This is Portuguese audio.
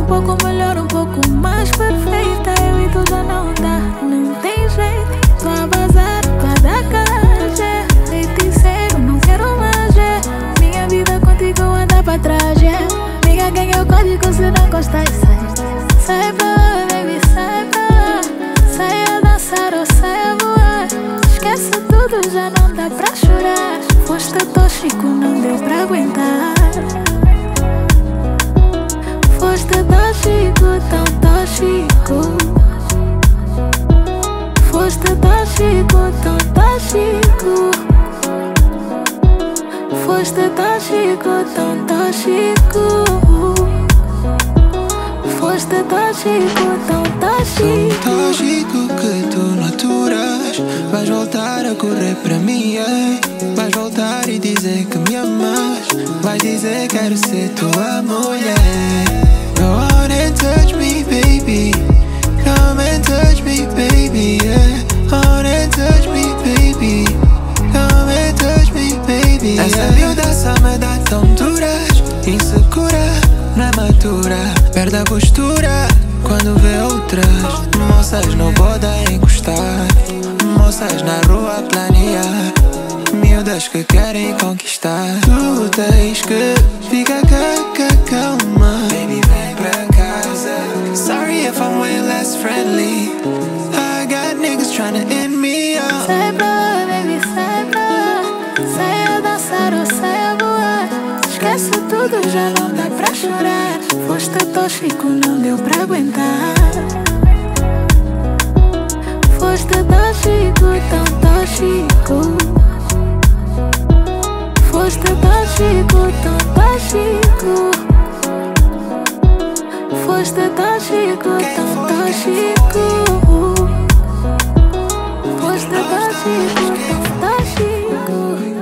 pouco melhor, um pouco mais perfeita. Eu e tu já não dá, não tem jeito. Tô a bazar, tô a dar cagé. Feiticeiro, não quero mais ver minha vida contigo anda pra trás, yeah. Diga quem é o código se não gostas, sai. Sai pra lá, baby, sai pra lá. Sai a dançar ou sai a voar. Esquece tudo, já não dá pra chorar. Foste tóxico, não deu pra aguentar. Foste tóxico, tão tóxico. Foste tóxico, tão tóxico. Foste tóxico, tão tóxico. Foste tóxico, tão tóxico. Tão tóxico que tu naturas. Vais voltar a correr pra mim, yeah. Vais voltar e dizer que me amas. Vais dizer que quero ser tua mulher. Go on and touch me, baby. Come and touch me, baby, yeah. On and touch me, baby. Come and touch me, baby, yeah. Essa miúdaça me dá tonturas. Insegura, não é matura. Perde a postura quando vê outras. Moças não podem encostar. Moças na rua planear. Miúdas que querem conquistar. Tu tens que ficar calma. Baby, vem pra casa. Sorry if I'm way less friendly. I got niggas tryna end me up. Sai pra lá, baby, sai pra lá. Sai a dançar ou sai a voar. Esquece tudo, já não dá pra chorar. Foste tóxico, não deu pra aguentar. Foste tóxico, tão tóxico. Foste tóxico, tão tóxico. Foste tóxico, tão tóxico. Foste tóxico, tão tóxico.